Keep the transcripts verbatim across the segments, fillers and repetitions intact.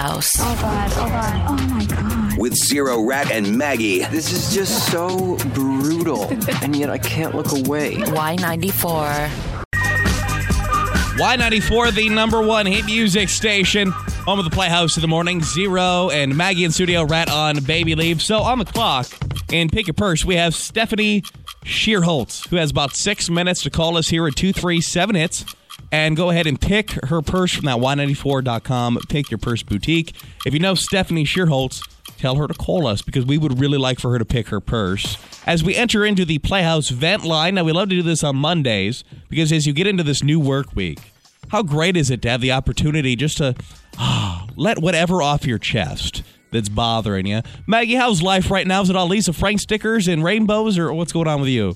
Playhouse. Oh, God. Oh, God. Oh, my God. With Zero, Rat, and Maggie. This is just so brutal, and yet I can't look away. Y ninety-four. Y ninety-four, the number one hit music station. Home of the Playhouse in the morning. Zero and Maggie in studio, Rat on baby leave. So on the clock, and pick your purse, we have Stephanie Shearholtz, who has about six minutes to call us here at two three seven hits. And go ahead and pick her purse from that Y ninety-four dot com Pick Your Purse boutique. If you know Stephanie Shearholtz, tell her to call us because we would really like for her to pick her purse. As we enter into the Playhouse vent line, now we love to do this on Mondays because as you get into this new work week, how great is it to have the opportunity just to oh, let whatever off your chest that's bothering you. Maggie, how's life right now? Is it all Lisa Frank stickers and rainbows or what's going on with you?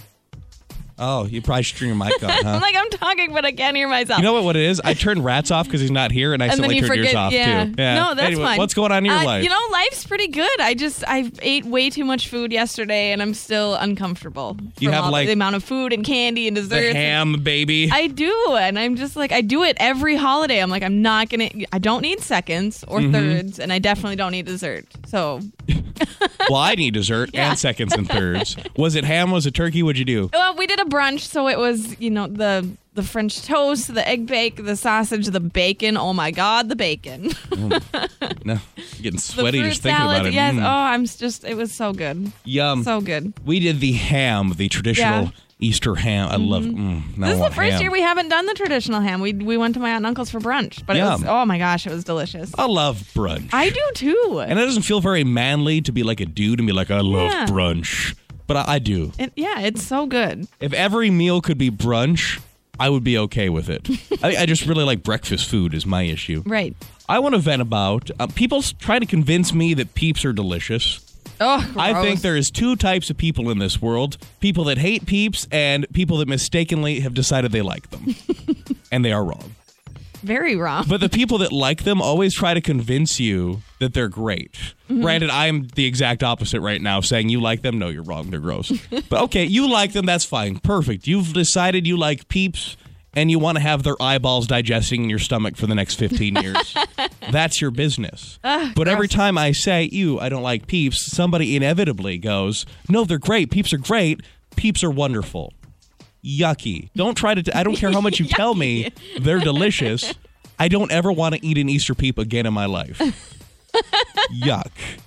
Oh, you probably should turn your mic on, huh? I'm like, I'm talking, but I can't hear myself. You know what, what it is? I turned Rats off because he's not here, and I and accidentally then you turned forget, yours off, yeah. too. Yeah. No, that's anyway, fine. What's going on in your uh, life? You know, life's pretty good. I just, I ate way too much food yesterday, and I'm still uncomfortable. You from have, all like, the amount of food and candy and desserts. The ham, baby. I do, and I'm just like, I do it every holiday. I'm like, I'm not going to, I don't need seconds or Mm-hmm. thirds, and I definitely don't need dessert. So. Well, I need dessert Yeah. and seconds and thirds. Was it ham? Was it turkey? What'd you do? Well, we did a brunch, so it was, you know, the the French toast, the egg bake, the sausage, the bacon. Oh my God, the bacon. Mm. No, getting The sweaty fruit just thinking salad. about it. Yes. Mm. Oh, I'm just. It was so good. Yum. So good. We did the ham, the traditional Yeah. Easter ham. I love. Mm, now I This is the want first ham. year we haven't done the traditional ham. We we went to my aunt and uncle's for brunch, but Yeah. it was oh my gosh, it was delicious. I love brunch. I do too. And it doesn't feel very manly to be like a dude and be like, I love Yeah. brunch. But I, I do. It, yeah, it's so good. If every meal could be brunch, I would be okay with it. I, I just really like breakfast food is my issue. Right. I want to vent about, uh, people s- try to convince me that Peeps are delicious. Oh, I gross. think there is two types of people in this world. People that hate Peeps and people that mistakenly have decided they like them. And they are wrong. very wrong. But the people that like them always try to convince you that they're great. Mm-hmm. Granted, I'm the exact opposite right now, saying you like them. No, you're wrong. They're gross. But okay, you like them. That's fine. Perfect. You've decided you like Peeps and you want to have their eyeballs digesting in your stomach for the next fifteen years. That's your business. Ugh, but every gross. time I say, ew, I don't like Peeps, somebody inevitably goes, no, they're great. Peeps are great. Peeps are wonderful. Yucky. Don't try to, t- I don't care how much you tell me they're delicious. I don't ever want to eat an Easter Peep again in my life. Yuck.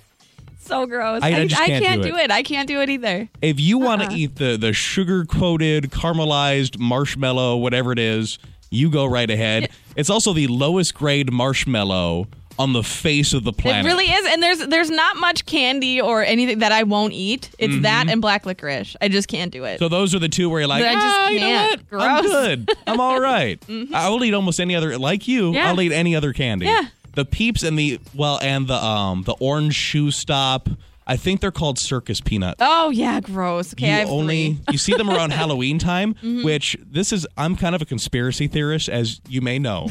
So gross. I- I just can't can't do do it. it. I can't do it either. If you want to Uh-uh. eat the, the sugar-coated, caramelized marshmallow, whatever it is, you go right ahead. It's also the lowest grade marshmallow on the face of the planet. It really is, and there's there's not much candy or anything that I won't eat. It's that and black licorice. I just can't do it. So those are the two where you're like, But I just ah, you know can't. what? I'm Gross. good. I'm all right. I'll eat almost any other, like you, Yeah. I'll eat any other candy. Yeah. The Peeps and the, well, and the um the orange shoe stop, I think they're called circus peanuts. Oh yeah, gross. Okay, you I have only three. you see them around Halloween time, which this is I'm kind of a conspiracy theorist, as you may know.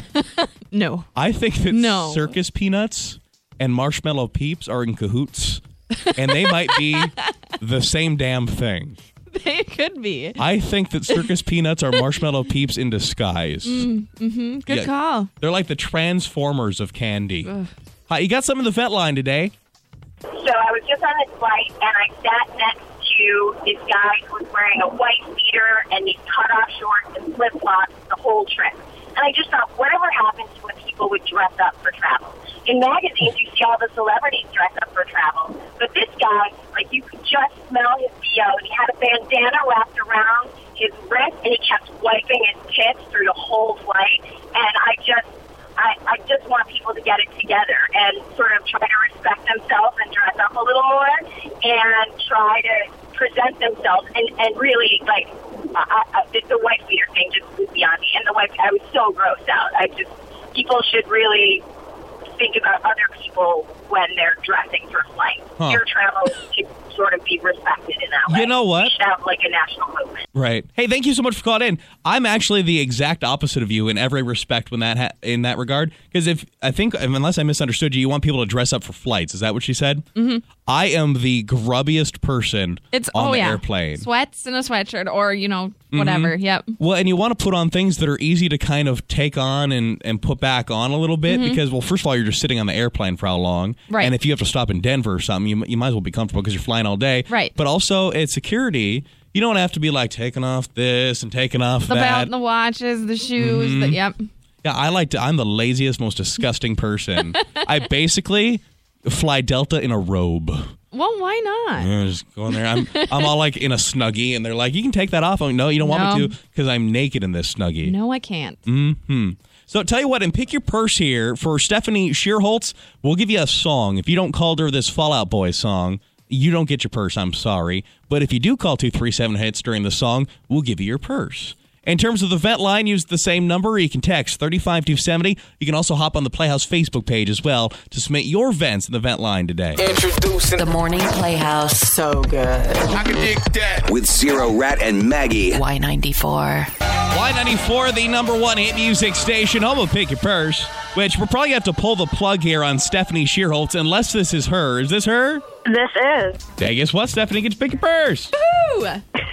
No. I think that No. circus peanuts and marshmallow Peeps are in cahoots, and they might be the same damn thing. They could be. I think that circus peanuts are marshmallow Peeps in disguise. Good Yeah. call. They're like the Transformers of candy. Hi, you got some in the vet line today? So I was just on this flight, and I sat next to this guy who was wearing a white beater and these cut-off shorts and flip-flops the whole trip. And I just thought, whatever happens to when people would dress up for travel? In magazines, you see all the celebrities dress up for travel. But this guy, like, you could just smell his B O, and he had a bandana wrapped around his wrist, and he kept wiping his tits through the whole flight. And I just... I, I just want people to get it together and sort of try to respect themselves and dress up a little more and try to present themselves. And, and really, like, I, I, the, the white beater thing just was beyond me. And the white, I was so grossed out. I just, people should really think about other people when they're dressing for flight. Huh. Your travel should sort of be respected in that way. You know what? We should have, like, a national movement. Right. Hey, thank you so much for calling in. I'm actually the exact opposite of you in every respect when that ha- in that regard. Because if I think, unless I misunderstood you, you want people to dress up for flights. Is that what she said? Mm-hmm. I am the grubbiest person It's on oh the yeah, airplane. sweats and a sweatshirt, or you know whatever. Yep. Well, and you want to put on things that are easy to kind of take on and, and put back on a little bit because, well, first of all, you're you're just sitting on the airplane for how long. Right. And if you have to stop in Denver or something, you, you might as well be comfortable because you're flying all day. Right. But also, at security, you don't have to be like taking off this and taking off The that. belt, the watches, the shoes. The, yep. Yeah, I like to. I'm the laziest, most disgusting person. I basically fly Delta in a robe. Well, why not? I'm just going there. I'm I'm all like in a Snuggie, and they're like, "You can take that off." I'm like, no, you don't want No. me to because I'm naked in this Snuggie. No, I can't. Mm-hmm. So tell you what, and pick your purse here for Stephanie Sheerholtz. We'll give you a song. If you don't call her this Fall Out Boy song, you don't get your purse. I'm sorry, but if you do call two three seven hits during the song, we'll give you your purse. In terms of the vent line, use the same number. Or you can text three five two seven zero. You can also hop on the Playhouse Facebook page as well to submit your vents in the vent line today. Introducing The Morning Playhouse. So good. I can dig that with Zero Rat and Maggie. Y ninety-four. Y ninety-four, the number one hit music station, home of Pick Your Purse, which we're probably going to have to pull the plug here on Stephanie Sheerholtz, unless this is her. Is this her? This is. Hey, guess what, Stephanie? Get to pick your purse. Woo!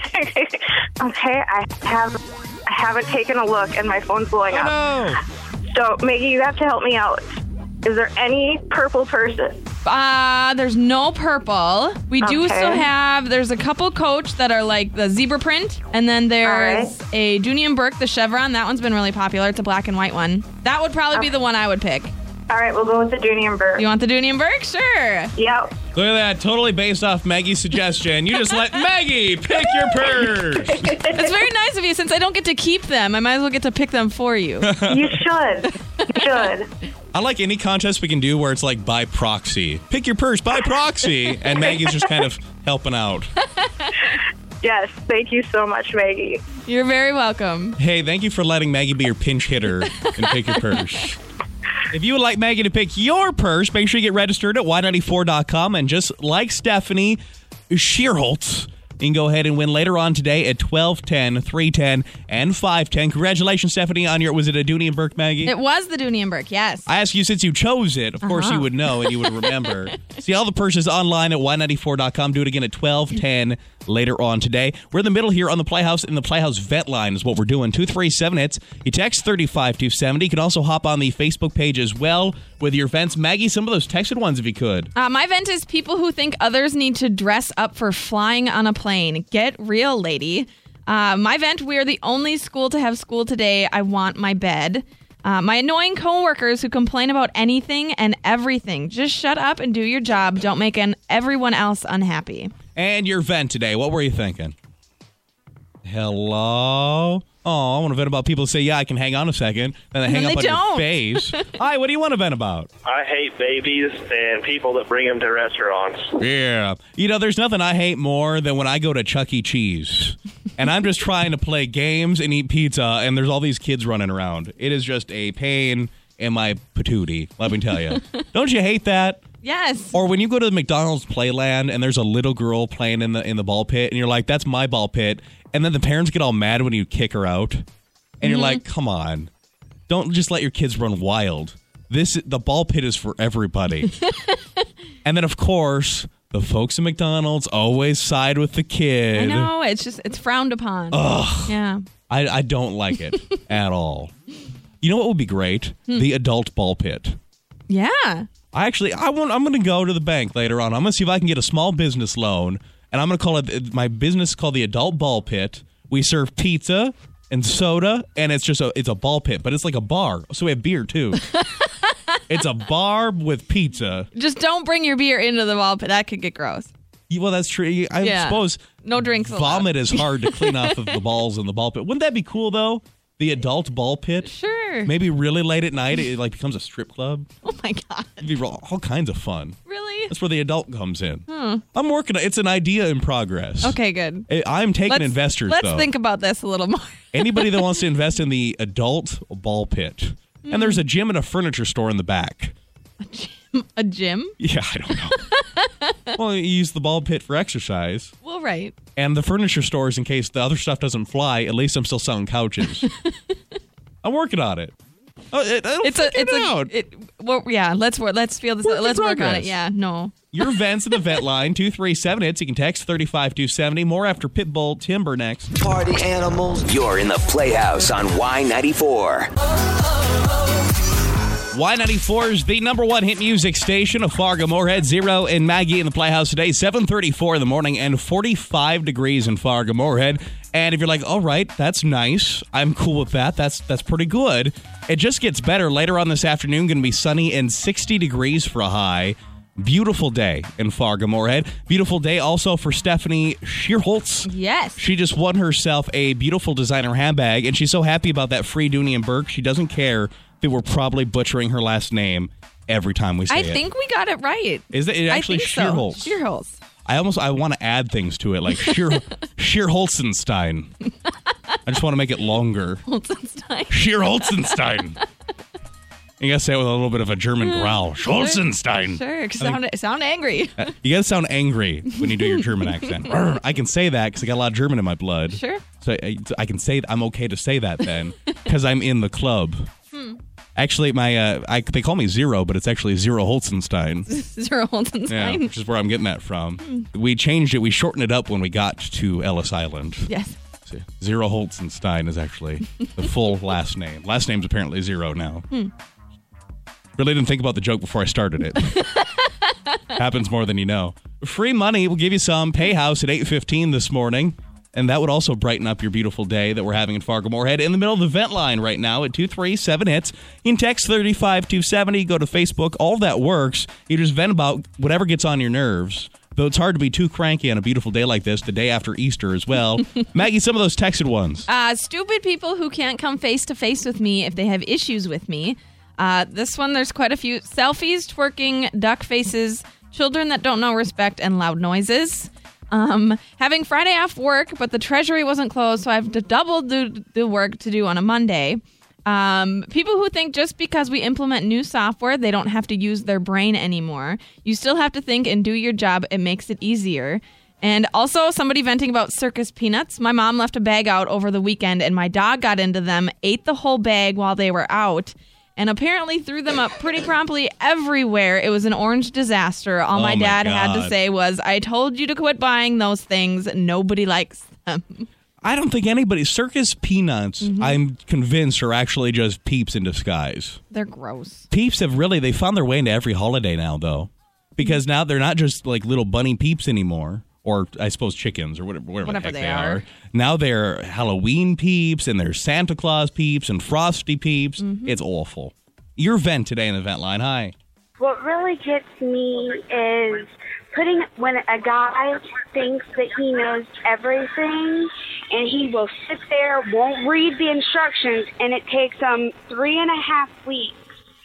Okay, I have I haven't taken a look and my phone's blowing up. Oh, no. So Maggie, you have to help me out. Is there any purple purses? Uh, there's no purple. We do Okay. still have, there's a couple Coach that are like the zebra print. And then there's All a Dooney and Burke, the chevron. That one's been really popular. It's a black and white one. That would probably be the one I would pick. All right, we'll go with the Dooney and Burke. You want the Dooney and Burke? Sure. Yep. Look at that. Totally based off Maggie's suggestion. You just let Maggie pick your purse. It's very nice of you. Since I don't get to keep them, I might as well get to pick them for you. You should. You should. I like any contest we can do where it's like by proxy. Pick your purse by proxy. And Maggie's just kind of helping out. Yes, thank you so much, Maggie. You're very welcome. Hey, thank you for letting Maggie be your pinch hitter and pick your purse. If you would like Maggie to pick your purse, make sure you get registered at Y ninety-four dot com. And just like Stephanie Sheerholtz, you can go ahead and win later on today at twelve ten, three ten, and five ten. Congratulations, Stephanie, on your, was it a Dooney and Burke, Maggie? It was the Dooney and Burke, yes. I asked you since you chose it. Of course Uh-huh. you would know and you would remember. See all the purses online at Y ninety-four dot com. Do it again at twelve ten later on today. We're in the middle here on the Playhouse, and the Playhouse Vet Line is what we're doing. two three seven hits. You text three five two seven zero. You can also hop on the Facebook page as well with your vents. Maggie, some of those texted ones if you could. Uh, my vent is people who think others need to dress up for flying on a plane. Get real, lady. Uh, my vent, we're the only school to have school today. I want my bed. Uh, my annoying coworkers who complain about anything and everything. Just shut up and do your job. Don't make an, everyone else unhappy. And your vent today. What were you thinking? Hello? Oh, I want to vent about people who say, yeah, I can hang on a second. And they And hang then up they on don't. your face. Hi, what do you want to vent about? I hate babies and people that bring them to restaurants. Yeah. You know, there's nothing I hate more than when I go to Chuck E. Cheese and I'm just trying to play games and eat pizza and there's all these kids running around. It is just a pain in my patootie, let me tell you. Don't you hate that? Yes. Or when you go to the McDonald's Playland and there's a little girl playing in the in the ball pit and you're like, that's my ball pit. And then the parents get all mad when you kick her out. And Mm-hmm. you're like, come on. Don't just let your kids run wild. This the ball pit is for everybody. And then, of course, the folks at McDonald's always side with the kid. I know. It's just, it's frowned upon. Ugh. Yeah. I, I don't like it at all. You know what would be great? Hmm. The adult ball pit. Yeah. I actually, I want, I'm going to go to the bank later on. I'm going to see if I can get a small business loan, and I'm going to call it, my business is called the Adult Ball Pit. We serve pizza and soda, and it's just a, it's a ball pit, but it's like a bar. So we have beer, too. It's a bar with pizza. Just don't bring your beer into the ball pit. That could get gross. Yeah, well, that's true. I Yeah. suppose No drinks allowed. vomit is hard to clean off of the balls in the ball pit. Wouldn't that be cool, though? The adult ball pit? Sure. Maybe really late at night, it like becomes a strip club. Oh, my God. It'd be all all kinds of fun. Really? That's where the adult comes in. I'm working. It's an idea in progress. Okay, good. I- I'm taking Let's, investors, let's though. think about this a little more. Anybody that wants to invest in the adult ball pit. And there's a gym and a furniture store in the back. A gym? Yeah, I don't know. Well, you use the ball pit for exercise. Well, right. And the furniture stores, in case the other stuff doesn't fly, at least I'm still selling couches. I'm working on it. Oh, it it'll It's a, figure it's it a, out. it, well, yeah, let's work, let's feel this, Work in let's work on progress. it. Yeah, no. Your vents in the vet line, two three seven hits. You can text three five two seven zero. More after Pitbull Timber next. Party animals. You're in the Playhouse on Y ninety-four. Y ninety-four is the number one hit music station of Fargo Moorhead. Zero and Maggie in the Playhouse today, seven thirty-four in the morning and forty-five degrees in Fargo Moorhead. And if you're like, all right, that's nice, I'm cool with that, that's that's pretty good. It just gets better. Later on this afternoon, going to be sunny and sixty degrees for a high. Beautiful day in Fargo Moorhead. Beautiful day also for Stephanie Shearholtz. Yes. She just won herself a beautiful designer handbag, and she's so happy about that free Dooney and Burke. She doesn't care that we're probably butchering her last name every time we say I it. I think we got it right. Is it, it actually Shearholtz? So. Shearholtz. I almost I want to add things to it, like Sheer Shearholzenstein. I just want to make it longer. Holzenstein. Shearholzenstein. You gotta say it with a little bit of a German growl. Scholzenstein. Sure, sound, sound angry. You gotta sound angry when you do your German accent. I can say that because I got a lot of German in my blood. Sure. So I, I can say I'm okay to say that then because I'm in the club. Hmm. Actually, my uh, I, they call me Zero, but it's actually Zero Holzenstein. Zero Holzenstein. Yeah, which is where I'm getting that from. Hmm. We changed it. We shortened it up when we got to Ellis Island. Yes. So Zero Holzenstein is actually the full last name. Last name's apparently Zero now. Hmm. Really didn't think about the joke before I started it. Happens more than you know. Free money. We'll give you some. Pay House at eight fifteen this morning. And that would also brighten up your beautiful day that we're having in Fargo Moorhead. In the middle of the vent line right now at two three seven hits. You can text three five two seven zero. Go to Facebook. All that works. You just vent about whatever gets on your nerves. Though it's hard to be too cranky on a beautiful day like this, the day after Easter as well. Maggie, some of those texted ones. Uh, stupid people who can't come face to face with me if they have issues with me. Uh, this one, there's quite a few. Selfies, twerking, duck faces, children that don't know respect, and loud noises. Um, having Friday off work, but the treasury wasn't closed, so I have to double do the work to do on a Monday. Um, people who think just because we implement new software, they don't have to use their brain anymore. You still have to think and do your job. It makes it easier. And also somebody venting about circus peanuts. My mom left a bag out over the weekend, and my dog got into them, ate the whole bag while they were out, and apparently threw them up pretty promptly everywhere. It was an orange disaster. All oh my dad my had to say was, I told you to quit buying those things. Nobody likes them. I don't think anybody... Circus peanuts, mm-hmm. I'm convinced, are actually just Peeps in disguise. They're gross. Peeps have really... They found their way into every holiday now, though. Because now they're not just like little bunny Peeps anymore. Or, I suppose, chickens or whatever, whatever, whatever the heck they, they are. are. Now they're Halloween Peeps and they're Santa Claus Peeps and Frosty Peeps. Mm-hmm. It's awful. Your vent today in the vent line. Hi. What really gets me is putting when a guy thinks that he knows everything and he will sit there, won't read the instructions, and it takes him three and a half weeks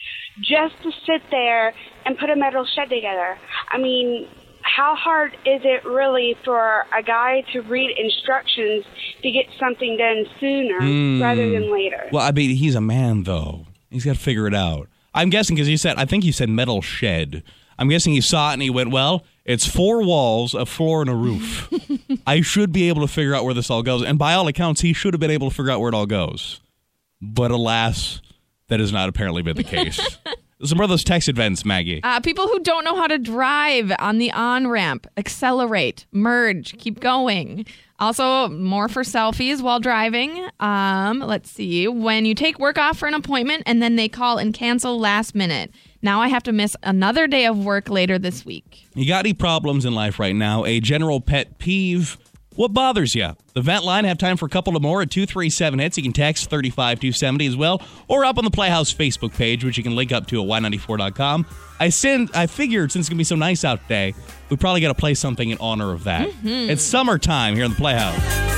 just to sit there and put a metal shed together. I mean, how hard is it really for a guy to read instructions to get something done sooner mm. rather than later? Well, I mean, he's a man, though. He's got to figure it out. I'm guessing because you said, I think you said metal shed. I'm guessing he saw it and he went, well, it's four walls, a floor, and a roof. I should be able to figure out where this all goes. And by all accounts, he should have been able to figure out where it all goes. But alas, that has not apparently been the case. Some more of those text events, Maggie. Uh, people who don't know how to drive on the on-ramp, accelerate, merge, keep going. Also, more for selfies while driving. Um, let's see. When you take work off for an appointment and then they call and cancel last minute. Now I have to miss another day of work later this week. You got any problems in life right now? A general pet peeve? What bothers you? The vent line, have time for a couple of more at two three seven hits. You can text three five two seven zero as well, or up on the Playhouse Facebook page, which you can link up to at Y ninety-four dot com. I send, I figured since it's going to be so nice out today, we probably got to play something in honor of that. Mm-hmm. It's summertime here in the Playhouse.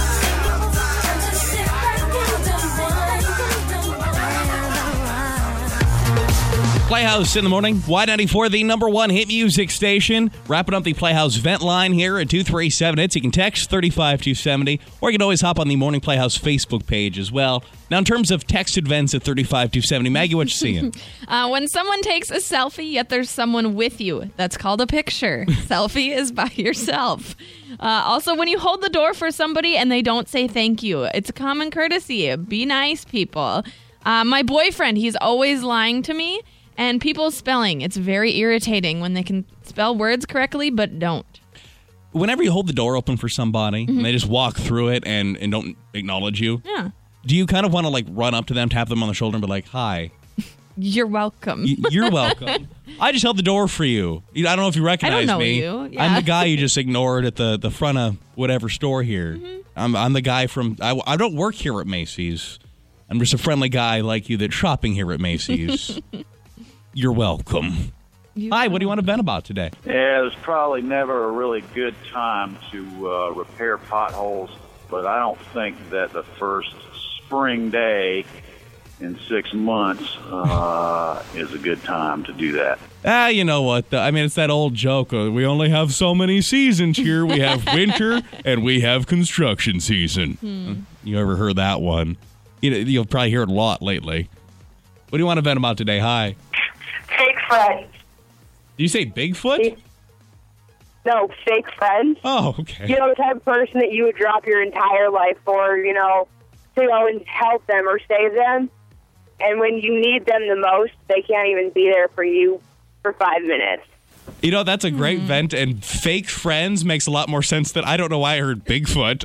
Playhouse in the morning. Y ninety-four, the number one hit music station. Wrapping up the Playhouse vent line here at two three seven hits. You can text three five two seven zero, or you can always hop on the Morning Playhouse Facebook page as well. Now, in terms of text events at three five two seven zero, Maggie, what you seeing? uh, when someone takes a selfie, yet there's someone with you. That's called a picture. Selfie is by yourself. Uh, also, when you hold the door for somebody and they don't say thank you, it's a common courtesy. Be nice, people. Uh, my boyfriend, he's always lying to me. And people spelling, it's very irritating when they can spell words correctly but don't. Whenever you hold the door open for somebody mm-hmm. and they just walk through it and, and don't acknowledge you, yeah. do you kind of want to like run up to them, tap them on the shoulder and be like, hi, You're welcome. Y- You're welcome. I just held the door for you. You- I don't know if you recognize know me. you, yeah. I'm the guy you just ignored at the, the front of whatever store here. Mm-hmm. I'm I'm the guy from. I, I don't work here at Macy's. I'm just a friendly guy like you that's shopping here at Macy's. You're welcome. You Hi, what do you want to vent about today? Yeah, there's probably never a really good time to uh, repair potholes, but I don't think that the first spring day in six months uh, is a good time to do that. Ah, you know what? The, I mean, it's that old joke. Uh, we only have so many seasons here. We have winter and we have construction season. Hmm. You ever heard that one? You know, you'll probably hear it a lot lately. What do you want to vent about today? Hi. Fake friends. Do you say Bigfoot? No, fake friends. Oh, okay. You know, the type of person that you would drop your entire life for, you know, to go and help them or save them. And when you need them the most, they can't even be there for you for five minutes. You know, that's a great vent, and fake friends makes a lot more sense than I don't know why I heard Bigfoot.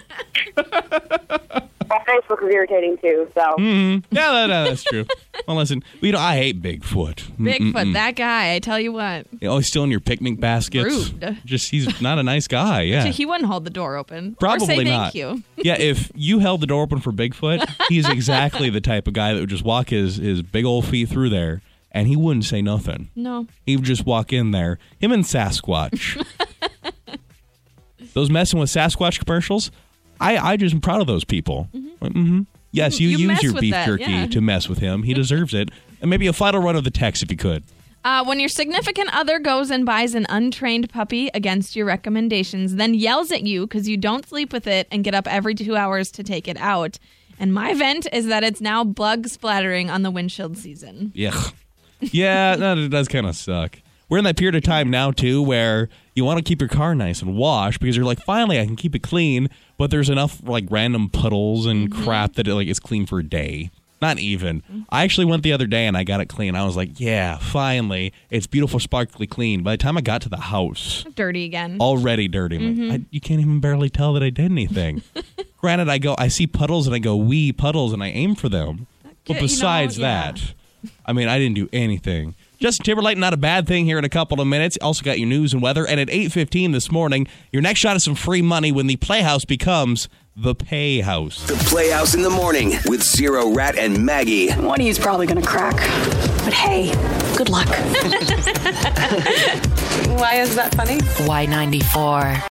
Well, Facebook is irritating too, so. Mm-hmm. Yeah, that, uh, that's true. Well, listen, you know, I hate Bigfoot. Bigfoot, Mm-mm-mm. that guy, I tell you what. You always stealing your picnic baskets. Rude. Just, he's not a nice guy, yeah. He wouldn't hold the door open. Probably or say not. thank you. Yeah, if you held the door open for Bigfoot, he's exactly the type of guy that would just walk his, his big old feet through there, and he wouldn't say nothing. No. He would just walk in there. Him and Sasquatch. Those messing with Sasquatch commercials, I, I just am proud of those people. Mm-hmm. Mm-hmm. Yes, you, You use mess your with beef that, jerky yeah. to mess with him. He deserves it. And maybe a final run of the text if you could. Uh, when your significant other goes and buys an untrained puppy against your recommendations, then yells at you because you don't sleep with it and get up every two hours to take it out. And my vent is that it's now bug splattering on the windshield season. Yeah. Yeah, no, it does kind of suck. We're in that period of time now, too, where you want to keep your car nice and washed because you're like, finally, I can keep it clean, but there's enough like random puddles and Mm-hmm. crap that it, like it's clean for a day. Not even. I actually went the other day and I got it clean. I was like, yeah, finally. It's beautiful, sparkly clean. By the time I got to the house, Dirty again. already dirty. I'm like, I, you can't even barely tell that I did anything. Granted, I go, I see puddles and I go, wee puddles, and I aim for them. But You know, besides yeah. that, I mean, I didn't do anything. Justin Timberlake, not a bad thing here in a couple of minutes. Also got your news and weather. And at eight fifteen this morning, your next shot is some free money when the Playhouse becomes the Pay House. The Playhouse in the morning with Zero, Rat, and Maggie. One of you's probably going to crack. But hey, good luck. Why is that funny? Y ninety-four.